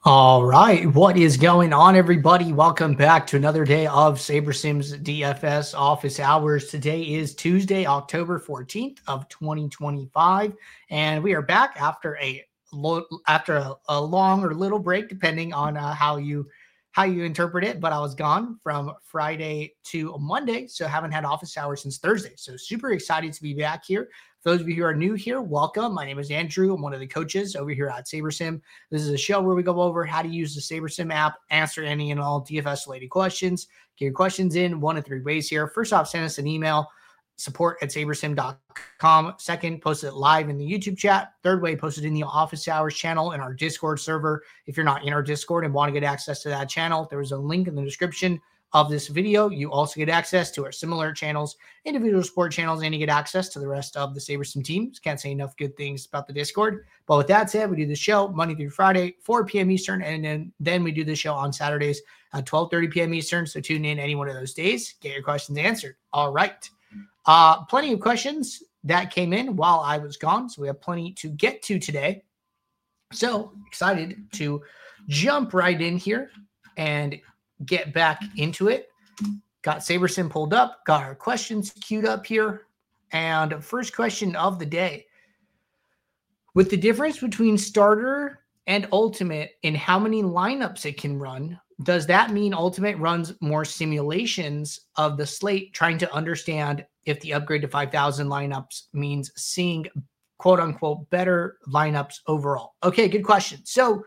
All right, what is going on, everybody? Welcome back to another day of SaberSims DFS office hours. Today is Tuesday, October 14th of 2025, and we are back after a long or little break, depending on how you interpret it. But I was gone from Friday to Monday, so haven't had office hours since Thursday. So super excited to be back here. For those of you who are new here, welcome. My name is Andrew. I'm one of the coaches over here at SaberSim. This is a show where we go over how to use the SaberSim app, answer any and all DFS-related questions. Get your questions in one of three ways here. First off, send us an email, support@sabersim.com. Second, post it live in the YouTube chat. Third way, post it in the office hours channel in our Discord server. If you're not in our Discord and want to get access to that channel, there is a link in the description of this video. You also get access to our similar channels, individual support channels, and you get access to the rest of the SaberSim teams. Can't say enough good things about the Discord. But with that said, we do the show Monday through Friday, 4 p.m. Eastern, and then we do the show on Saturdays at 12:30 p.m. Eastern. So tune in any one of those days, get your questions answered. All right. Plenty of questions that came in while I was gone, so we have plenty to get to today. So excited to jump right in here and get back into it. Got SaberSim pulled up, got our questions queued up here. And first question of the day. With the difference between starter and ultimate in how many lineups it can run, does that mean ultimate runs more simulations of the slate, trying to understand if the upgrade to 5,000 lineups means seeing quote unquote better lineups overall? Okay, good question. So,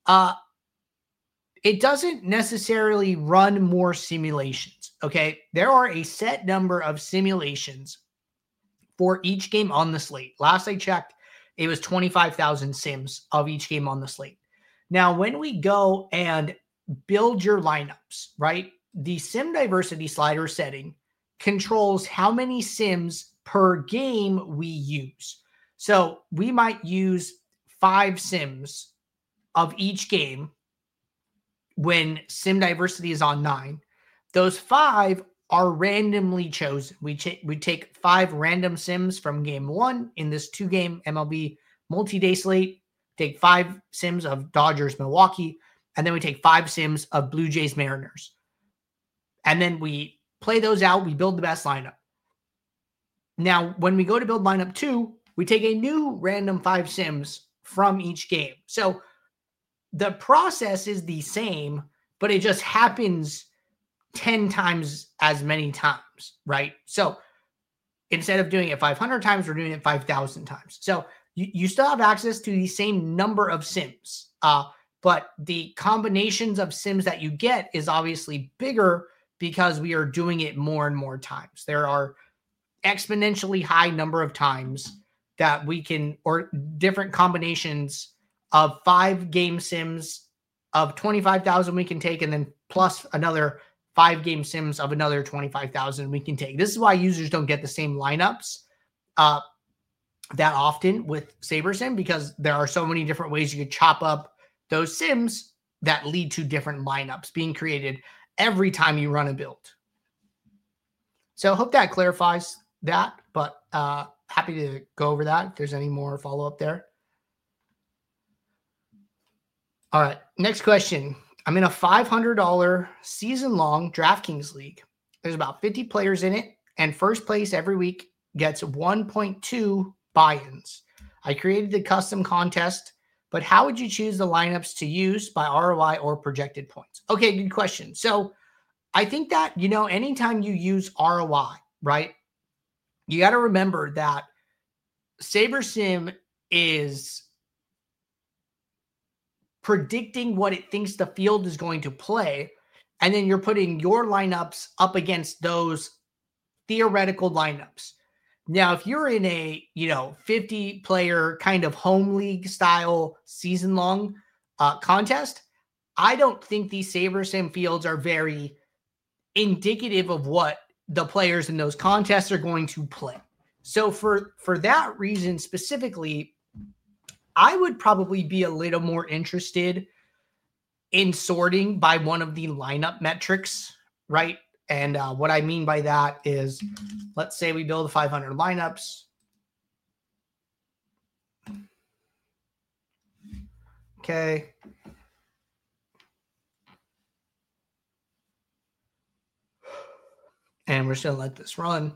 it doesn't necessarily run more simulations, okay? There are a set number of simulations for each game on the slate. Last I checked, it was 25,000 sims of each game on the slate. Now, when we go and build your lineups, right, the sim diversity slider setting controls how many sims per game we use. So we might use 5 sims of each game when sim diversity is on 9. Those 5 are randomly chosen. We take 5 random sims from game 1 in this 2-game MLB multi-day slate, take 5 sims of Dodgers Milwaukee, and then we take 5 sims of Blue Jays Mariners. And then we play those out, we build the best lineup. Now, when we go to build lineup 2, we take a new random 5 sims from each game. So the process is the same, but it just happens 10 times as many times, right? So instead of doing it 500 times, we're doing it 5,000 times. So you still have access to the same number of sims, but the combinations of sims that you get is obviously bigger because we are doing it more and more times. There are exponentially high number of times that we can, or different combinations of 5 game sims of 25,000 we can take, and then plus another 5 game sims of another 25,000 we can take. This is why users don't get the same lineups that often with SaberSim, because there are so many different ways you could chop up those sims that lead to different lineups being created every time you run a build. So I hope that clarifies that, but happy to go over that if there's any more follow-up there. All right, next question. I'm in a $500 season-long DraftKings league. There's about 50 players in it, and first place every week gets 1.2 buy-ins. I created the custom contest, but how would you choose the lineups to use by ROI or projected points? Okay, good question. So I think that, anytime you use ROI, right, you got to remember that SaberSim is predicting what it thinks the field is going to play, and then you're putting your lineups up against those theoretical lineups. Now, if you're in a 50-player kind of home league style season-long contest, I don't think these SaberSim fields are very indicative of what the players in those contests are going to play. So for that reason specifically, I would probably be a little more interested in sorting by one of the lineup metrics, right? And what I mean by that is, let's say we build 500 lineups. Okay. And we're just going to let this run.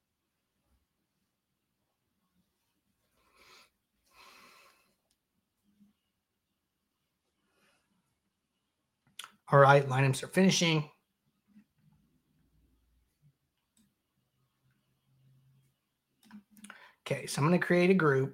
All right, lineups are finishing. Okay, so I'm going to create a group.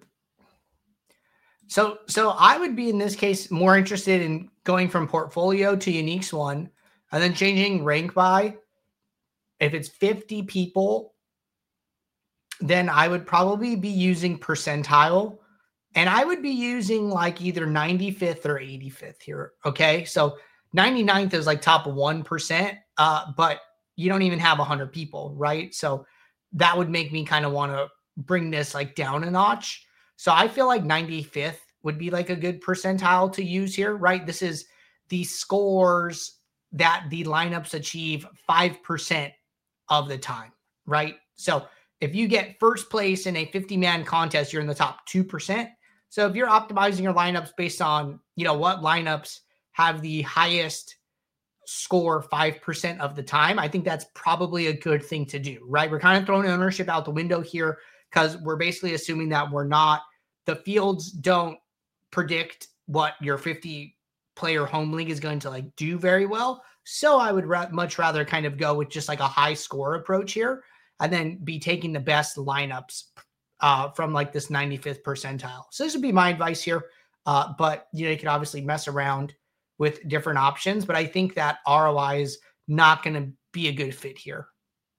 So I would be in this case more interested in going from portfolio to uniques one and then changing rank by. If it's 50 people, then I would probably be using percentile, and I would be using like either 95th or 85th here. Okay. So 99th is like top 1%, but you don't even have 100 people, right? So that would make me kind of want to bring this like down a notch. So I feel like 95th would be like a good percentile to use here, right? This is the scores that the lineups achieve 5% of the time, right? So if you get first place in a 50-man contest, you're in the top 2%. So if you're optimizing your lineups based on, what lineups have the highest score 5% of the time, I think that's probably a good thing to do, right? We're kind of throwing ownership out the window here because we're basically assuming that the fields don't predict what your 50-player home league is going to like do very well. So I would much rather kind of go with just like a high score approach here and then be taking the best lineups from like this 95th percentile. So this would be my advice here. But you can obviously mess around with different options, but I think that ROI is not going to be a good fit here.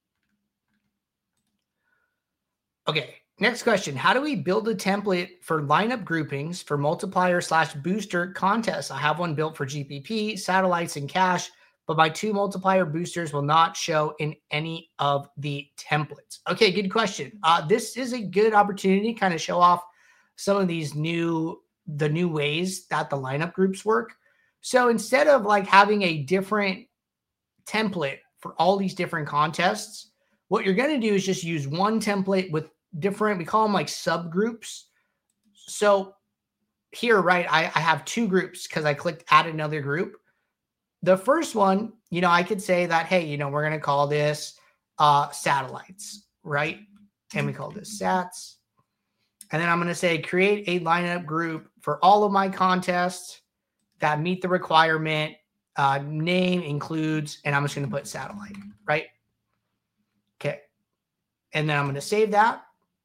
Okay, next question. How do we build a template for lineup groupings for multiplier/booster contests? I have one built for GPP, satellites, and cash, but my 2 multiplier boosters will not show in any of the templates. Okay, good question. This is a good opportunity to kind of show off some of these new ways that the lineup groups work. So instead of like having a different template for all these different contests, what you're going to do is just use one template with different, we call them like subgroups. So here, right, I have 2 groups because I clicked add another group. The first one, I could say that, hey, we're going to call this satellites, right? And we call this sats. And then I'm going to say create a lineup group for all of my contests that meet the requirement. Name includes, and I'm just going to put satellite, right? Okay. And then I'm going to save that.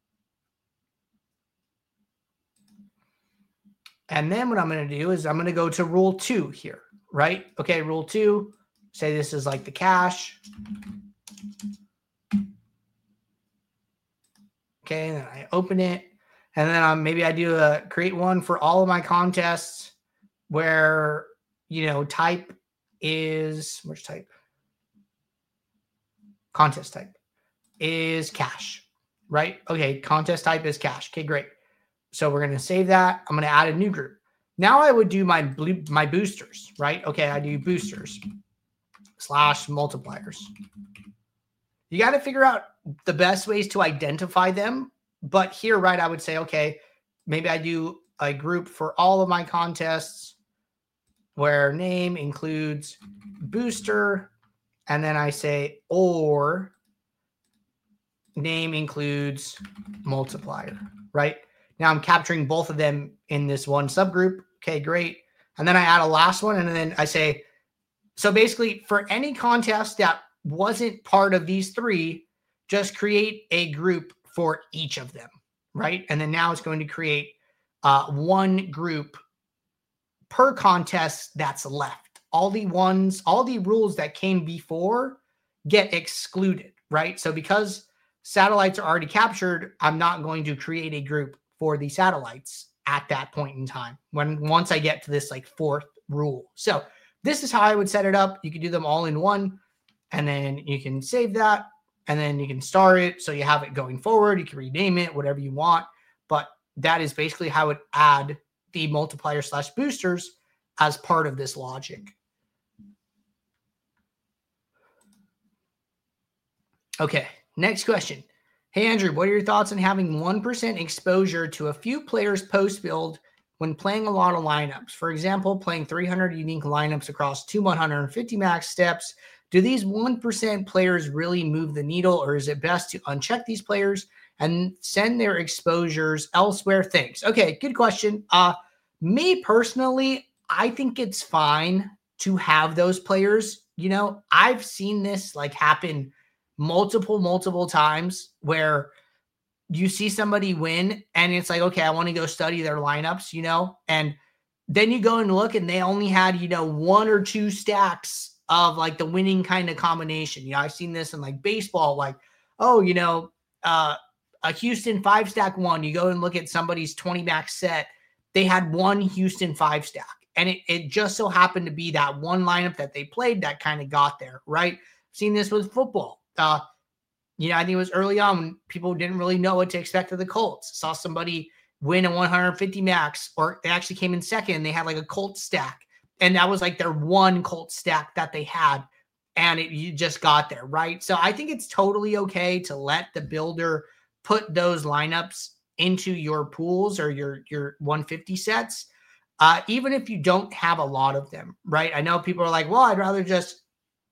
And then what I'm going to do is I'm going to go to rule 2 here, right? Okay, rule 2, say this is like the cash. Okay, and then I open it. And then maybe I do create one for all of my contests where, type is, where's type? Contest type is cash, right? Okay, contest type is cash. Okay, great. So we're going to save that. I'm going to add a new group. Now I would do my boosters, right? Okay, I do boosters / multipliers. You got to figure out the best ways to identify them. But here, right, I would say, okay, maybe I do a group for all of my contests where name includes booster. And then I say, or name includes multiplier, right? Now I'm capturing both of them in this one subgroup. Okay, great. And then I add a last one. And then I say, so basically for any contest that wasn't part of these 3, just create a group for each of them, right? And then now it's going to create one group per contest that's left. All the rules that came before get excluded, right? So because satellites are already captured, I'm not going to create a group for the satellites at that point in time once I get to this like 4th rule. So this is how I would set it up. You can do them all in one, and then you can save that, and then you can start it so you have it going forward. You can rename it, whatever you want. But that is basically how it add the multiplier / boosters as part of this logic. Okay, next question. Hey, Andrew, what are your thoughts on having 1% exposure to a few players post-build when playing a lot of lineups? For example, playing 300 unique lineups across 2 150 max steps Do these 1% players really move the needle, or is it best to uncheck these players and send their exposures elsewhere? Thanks. Okay, good question. Me personally, I think it's fine to have those players. I've seen this like happen multiple times where you see somebody win and it's like, okay, I want to go study their lineups, and then you go and look and they only had, one or two stacks of like the winning kind of combination. I've seen this in like baseball, like, oh, a Houston 5-stack one, you go and look at somebody's 20 max set. They had one Houston 5-stack. And it just so happened to be that one lineup that they played that kind of got there, right? I've seen this with football. I think it was early on when people didn't really know what to expect of the Colts. Saw somebody win a 150 max, or they actually came in second and they had like a Colts stack. And that was like their one Colts stack that they had. And you just got there, right? So I think it's totally okay to let the builder put those lineups into your pools or your 150 sets. Even if you don't have a lot of them, right? I know people are like, well, I'd rather just,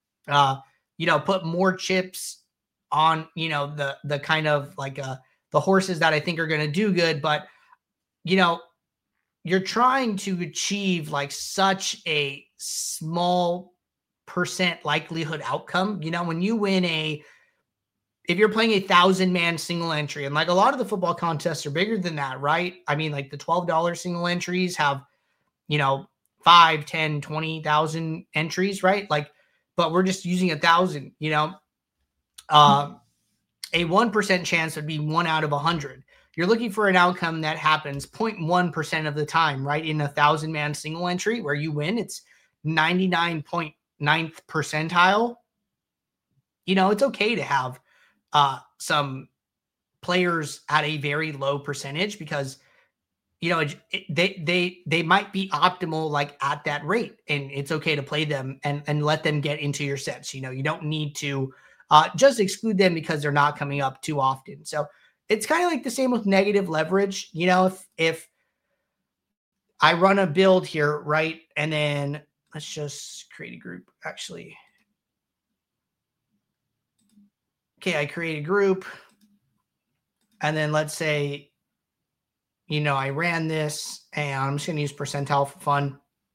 put more chips on, the kind of like the horses that I think are going to do good. But, you're trying to achieve like such a small percent likelihood outcome. When you win if you're playing 1,000-man single entry, and like a lot of the football contests are bigger than that, right? I mean, like the $12 single entries have 5, 10, 20,000 entries, right? Like, but we're just using 1,000, a 1% chance would be 1 out of 100. You're looking for an outcome that happens 0.1% of the time, right? In a 1,000-man single entry where you win, it's 99.9th percentile. It's okay to have some players at a very low percentage because they might be optimal like at that rate, and it's okay to play them and let them get into your sets. You don't need to just exclude them because they're not coming up too often. So it's kind of like the same with negative leverage. If I run a build here, right, and then let's just create a group actually. Okay, I create a group, and then let's say I ran this, and I'm just going to use percentile for fun.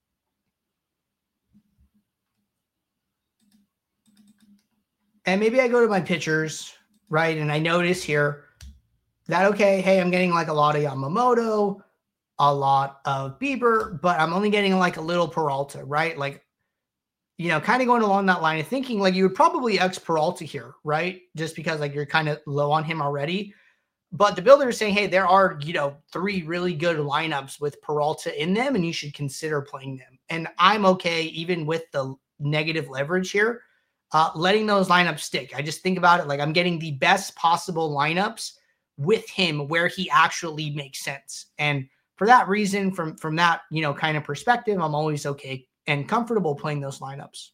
And maybe I go to my pitchers, right? And I notice here that, okay, hey, I'm getting like a lot of Yamamoto, a lot of Bieber, but I'm only getting like a little Peralta, right? Like, kind of going along that line of thinking, like you would probably X Peralta here, right? Just because like you're kind of low on him already. But the builder is saying, hey, there are, 3 really good lineups with Peralta in them, and you should consider playing them. And I'm okay, even with the negative leverage here, letting those lineups stick. I just think about it like I'm getting the best possible lineups with him where he actually makes sense. And for that reason, from that, kind of perspective, I'm always okay and comfortable playing those lineups.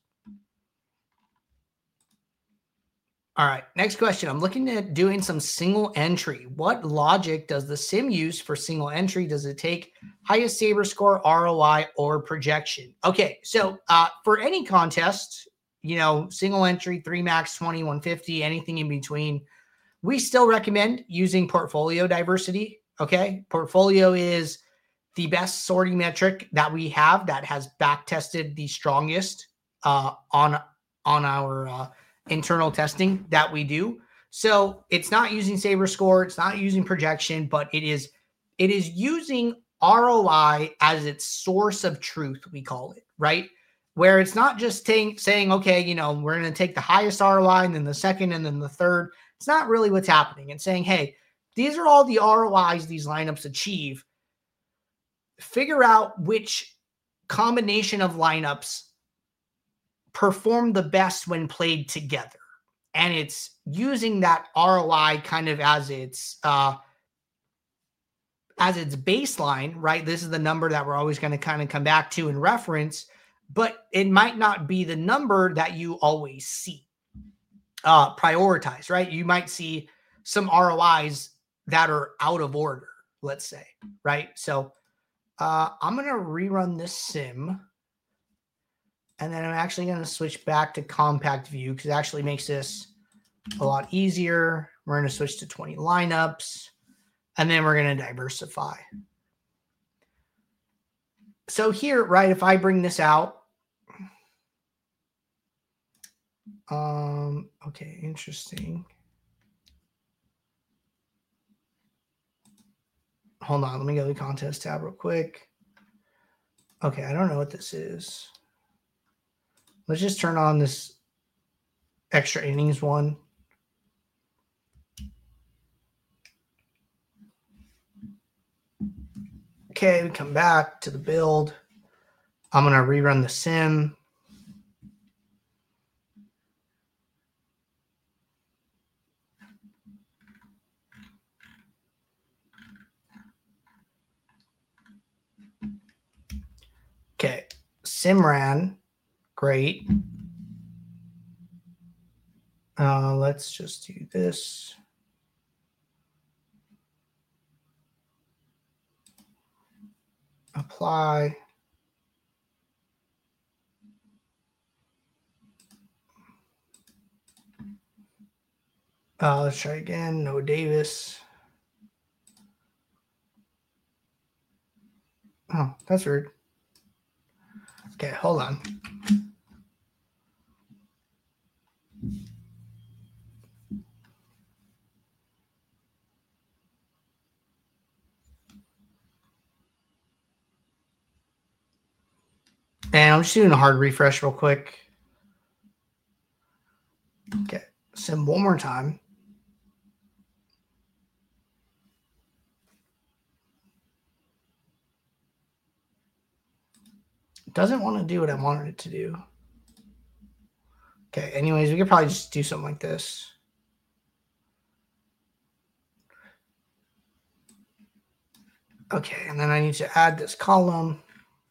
All right, next question. I'm looking at doing some single entry. What logic does the sim use for single entry? Does it take highest saber score, ROI, or projection? Okay, so for any contest, single entry, 3 max, 20, 150, anything in between, we still recommend using portfolio diversity. Okay, portfolio is the best sorting metric that we have that has back tested the strongest on our internal testing that we do. So it's not using saber score, it's not using projection, but it is using ROI as its source of truth, we call it, right? Where it's not just saying, okay, we're going to take the highest ROI and then the second and then the third. It's not really what's happening. It's saying, hey, these are all the ROIs these lineups achieve. Figure out which combination of lineups perform the best when played together. And it's using that ROI kind of as its baseline, right? This is the number that we're always going to kind of come back to and reference, but it might not be the number that you always see prioritize, right? You might see some ROIs that are out of order, let's say, right? So I'm going to rerun this sim. And then I'm actually going to switch back to compact view because it actually makes this a lot easier. We're going to switch to 20 lineups, and then we're going to diversify. So here, right, if I bring this out, okay, interesting. Hold on, let me go to the contest tab real quick. Okay, I don't know what this is. Let's just turn on this extra innings one. Okay, we come back to the build. I'm going to rerun the sim. Okay, sim ran. Great. Let's just do this. Apply. Let's try again. No Davis. Oh, that's weird. Okay, hold on. And I'm just doing a hard refresh real quick. Okay, sim one more time. It doesn't want to do what I wanted it to do. Okay, anyways, we could probably just do something like this. Okay, and then I need to add this column.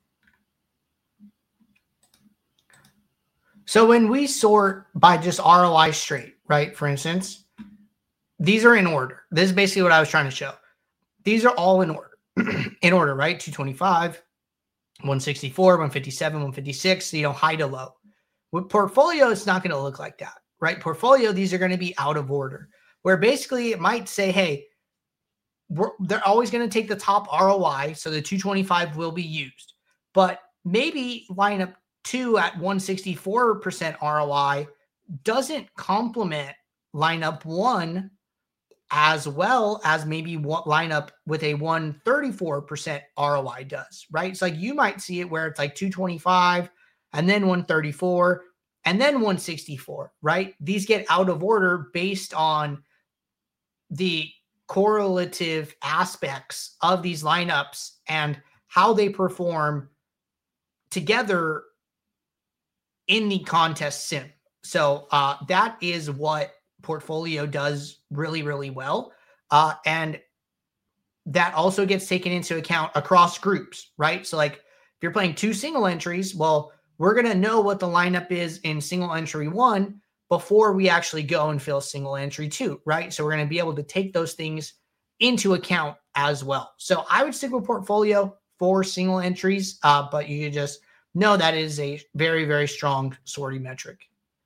So when we sort by just ROI straight, right? For instance, these are in order. This is basically what I was trying to show. These are all in order, right? 225, 164, 157, 156, high to low. With portfolio, it's not going to look like that, right? Portfolio, these are going to be out of order, where basically it might say, hey, they're always going to take the top ROI, so the 225 will be used. But maybe lineup 2 at 164% ROI doesn't complement lineup 1 as well as maybe what lineup with a 134% ROI does, right? It's like you might see it where it's like 225 and then 134 and then 164, right? These get out of order based on the correlative aspects of these lineups and how they perform together in the contest sim. So that is what portfolio does really, really well. And that also gets taken into account across groups, right? So like if you're playing 2 single entries, well, we're going to know what the lineup is in single entry 1 before we actually go and fill single entry 2, right? So we're going to be able to take those things into account as well. So I would stick with portfolio for single entries, but you could just know that is a very, very strong sorting metric.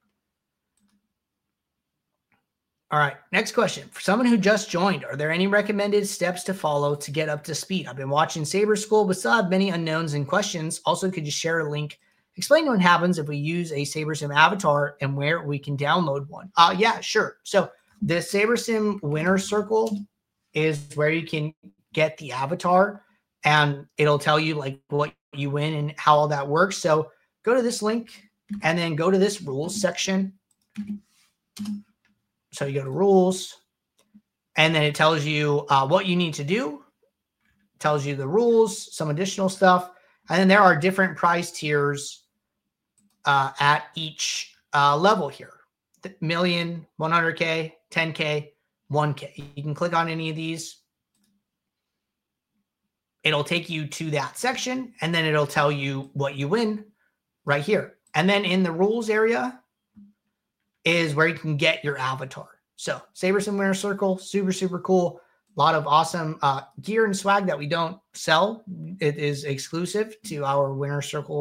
All right, next question. For someone who just joined, are there any recommended steps to follow to get up to speed? I've been watching Saber School, but still have many unknowns and questions. Also, could you share a link? Explain what happens if we use a SaberSim avatar and where we can download one. Yeah, sure. So the SaberSim winner circle is where you can get the avatar, and it'll tell you like what you win and how all that works. So go to this link and then go to this rules section. So you go to rules, and then it tells you what you need to do. It tells you the rules, some additional stuff. And then there are different prize tiers at each level here. $1 million, 100K, 10K, 1K. You can click on any of these. It'll take you to that section, and then it'll tell you what you win right here. And then in the rules area is where you can get your avatar. So SaberSim Winner Circle, super, super cool. A lot of awesome gear and swag that we don't sell. It is exclusive to our Winner Circle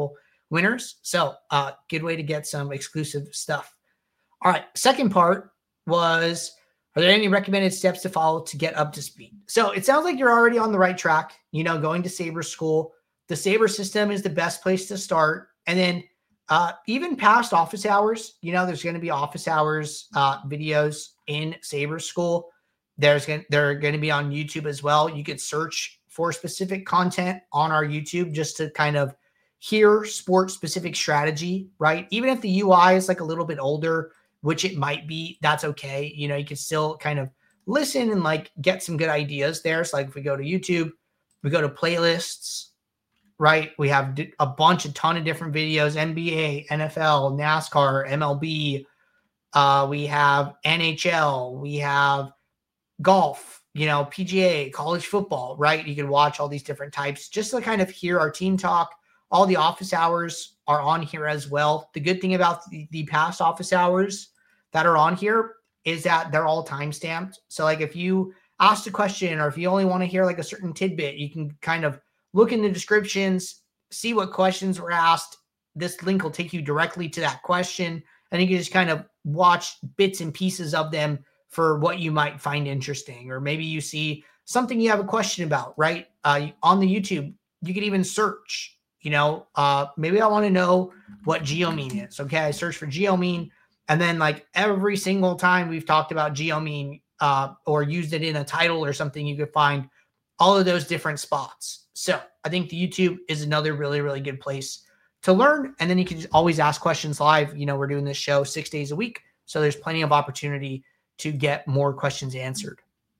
winners. So good way to get some exclusive stuff. All right. Second part was, are there any recommended steps to follow to get up to speed? So it sounds like you're already on the right track, going to Sabre School. The Sabre system is the best place to start. And then even past office hours, there's going to be office hours videos in Sabre School. They're going to be on YouTube as well. You could search for specific content on our YouTube just to kind of hear sport specific strategy, right? Even if the UI is like a little bit older, which it might be, that's okay. You can still kind of listen and like get some good ideas there. So like if we go to YouTube, we go to playlists, right? We have a ton of different videos, NBA, NFL, NASCAR, MLB. We have NHL, we have golf, PGA, college football, right? You can watch all these different types just to kind of hear our team talk. All the office hours are on here as well. The good thing about the past office hours that are on here is that they're all timestamped. So like if you asked a question or if you only want to hear like a certain tidbit, you can kind of look in the descriptions, see what questions were asked. This link will take you directly to that question, and you can just kind of watch bits and pieces of them for what you might find interesting. Or maybe you see something you have a question about, right? On the YouTube, you could even search, maybe I want to know what geomean is. Okay. I search for geomean, and then like every single time we've talked about geomean or used it in a title or something, you could find all of those different spots. So I think the YouTube is another really, really good place to learn. And then you can just always ask questions live. We're doing this show 6 days a week, so there's plenty of opportunity to get more questions answered.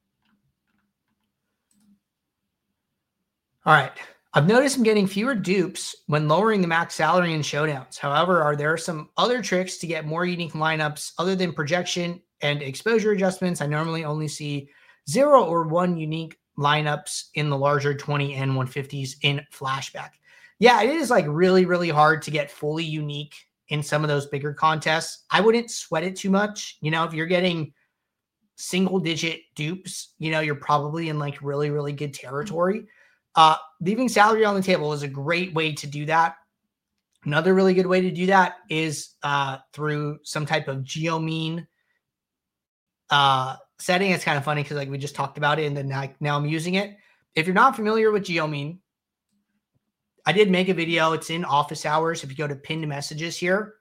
All right. I've noticed I'm getting fewer dupes when lowering the max salary in showdowns. However, are there some other tricks to get more unique lineups other than projection and exposure adjustments? I normally only see 0 or 1 unique lineups in the larger 20 and 150s in flashback. Yeah, it is like really, really hard to get fully unique in some of those bigger contests. I wouldn't sweat it too much. If you're getting single digit dupes, you're probably in like really, really good territory. Leaving salary on the table is a great way to do that. Another really good way to do that is through some type of geomean setting. It's kind of funny because like we just talked about it, and then now I'm using it. If you're not familiar with geomean, I did make a video. It's in office hours. If you go to pinned messages here,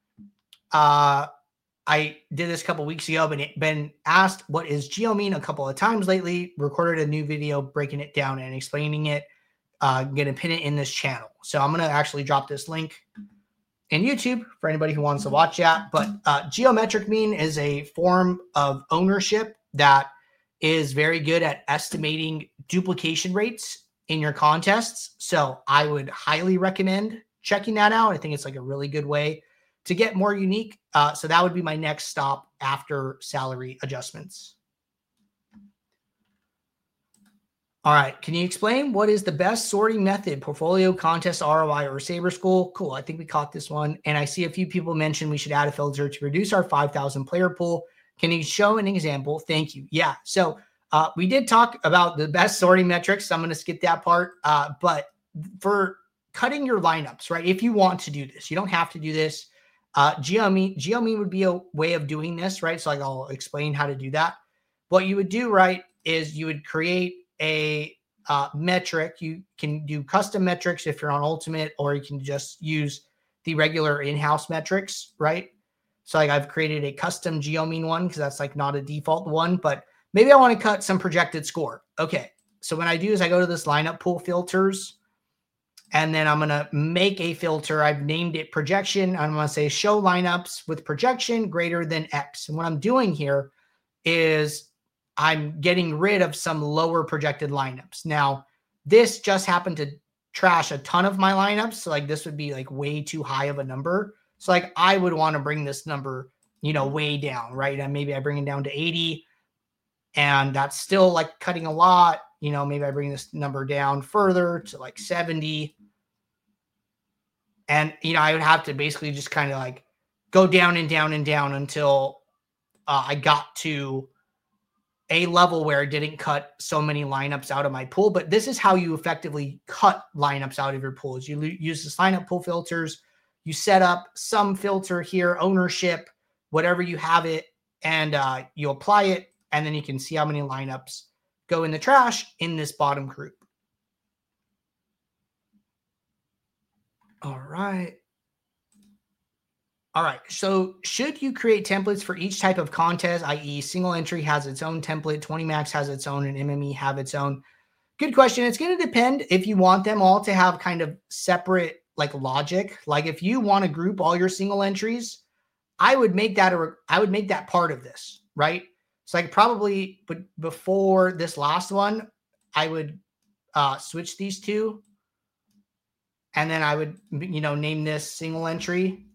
I did this a couple weeks ago, but been asked what is geomean a couple of times lately. Recorded a new video breaking it down and explaining it. I'm going to pin it in this channel. So I'm going to actually drop this link in YouTube for anybody who wants to watch that. But geometric mean is a form of ownership that is very good at estimating duplication rates in your contests. So I would highly recommend checking that out. I think it's like a really good way to get more unique. So that would be my next stop after salary adjustments. All right. Can you explain what is the best sorting method, portfolio, contest, ROI, or Sabre School? Cool. I think we caught this one. And I see a few people mention we should add a filter to reduce our 5,000 player pool. Can you show an example? Thank you. Yeah. So we did talk about the best sorting metrics. So I'm going to skip that part. But for cutting your lineups, right? If you want to do this, you don't have to do this. Geomean would be a way of doing this, right? So like I'll explain how to do that. What you would do, right, is you would create a metric. You can do custom metrics if you're on Ultimate, or you can just use the regular in-house metrics, right? So like I've created a custom geomean one because that's like not a default one, but maybe I want to cut some projected score. Okay. So what I do is I go to this lineup pool filters, and then I'm going to make a filter. I've named it projection. I'm going to say show lineups with projection greater than X. And what I'm doing here is I'm getting rid of some lower projected lineups. Now, this just happened to trash a ton of my lineups. So like this would be like way too high of a number. So like I would want to bring this number, way down, right? And maybe I bring it down to 80, and that's still like cutting a lot. Maybe I bring this number down further to like 70. And, I would have to basically just kind of like go down and down and down until I got to a level where it didn't cut so many lineups out of my pool, but this is how you effectively cut lineups out of your pools. You use the lineup pool filters. You set up some filter here, ownership, whatever you have it, and you apply it, and then you can see how many lineups go in the trash in this bottom group. All right. All right. So should you create templates for each type of contest, i.e. single entry has its own template, 20 max has its own, and MME have its own? Good question. It's going to depend if you want them all to have kind of separate like logic. Like if you want to group all your single entries, I would make that part of this, right? So like probably, but before this last one, I would switch these two. And then I would, name this single entry.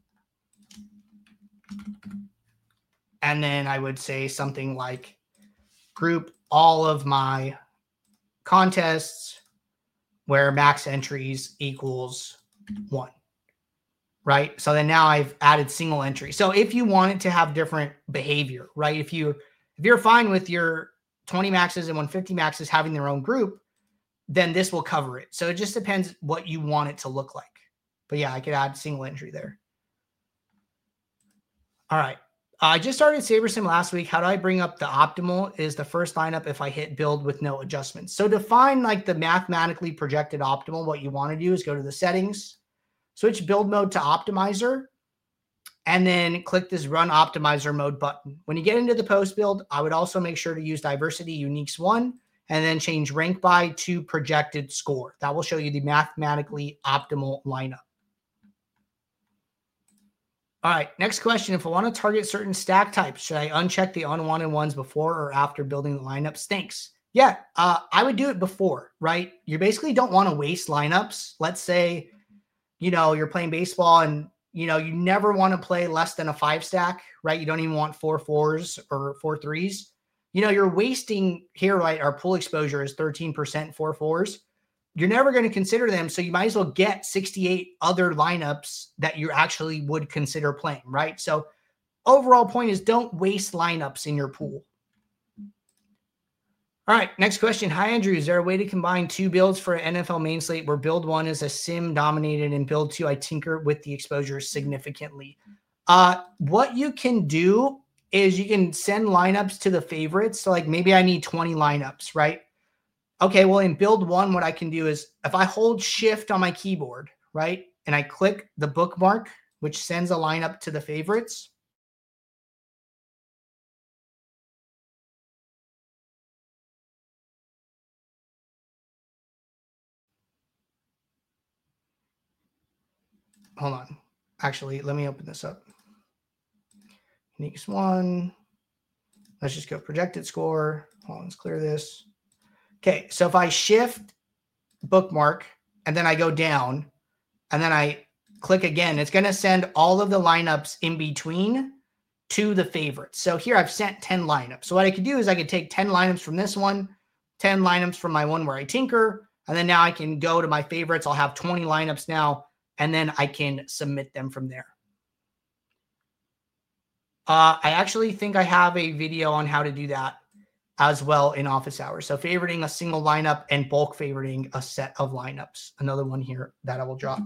And then I would say something like group all of my contests where max entries equals 1, right? So then now I've added single entry. So if you want it to have different behavior, right? If you're fine with your 20 maxes and 150 maxes having their own group, then this will cover it. So it just depends what you want it to look like. But yeah, I could add single entry there. All right. I just started SaberSim last week. How do I bring up the optimal is the first lineup if I hit build with no adjustments. So to find like the mathematically projected optimal, what you want to do is go to the settings, switch build mode to optimizer, and then click this run optimizer mode button. When you get into the post build, I would also make sure to use diversity uniques 1 and then change rank by to projected score. That will show you the mathematically optimal lineup. All right, next question. If I want to target certain stack types, should I uncheck the unwanted ones before or after building the lineups? Thanks. Yeah, I would do it before, right? You basically don't want to waste lineups. Let's say, you're playing baseball and, you never want to play less than a 5 stack, right? You don't even want 4 4s or 4 3s. You're wasting here, right? Our pool exposure is 13% 4 4s. You're never going to consider them. So you might as well get 68 other lineups that you actually would consider playing, right? So overall point is don't waste lineups in your pool. All right, next question. Hi, Andrew. Is there a way to combine 2 builds for an NFL main slate where build 1 is a sim dominated and build 2 I tinker with the exposure significantly? What you can do is you can send lineups to the favorites. So like maybe I need 20 lineups, right? Okay, well, in build 1, what I can do is if I hold shift on my keyboard, right, and I click the bookmark, which sends a lineup to the favorites. Hold on. Actually, let me open this up. Uniques 1. Let's just go projected score. Hold on, let's clear this. Okay, so if I shift bookmark and then I go down and then I click again, it's going to send all of the lineups in between to the favorites. So here I've sent 10 lineups. So what I could do is I could take 10 lineups from this one, 10 lineups from my one where I tinker, and then now I can go to my favorites. I'll have 20 lineups now, and then I can submit them from there. I actually think I have a video on how to do that as well in office hours. So favoriting a single lineup and bulk favoriting a set of lineups. Another one here that I will drop.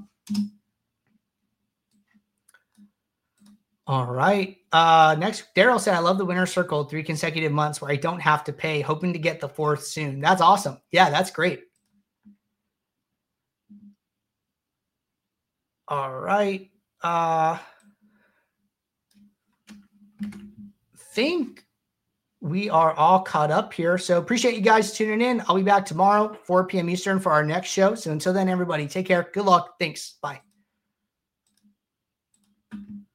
All right. Next, Daryl said, I love the winner circle 3 consecutive months where I don't have to pay, hoping to get the 4th soon. That's awesome. Yeah, that's great. All right. Think we are all caught up here. So appreciate you guys tuning in. I'll be back tomorrow, 4 p.m. Eastern for our next show. So until then, everybody, take care. Good luck. Thanks. Bye.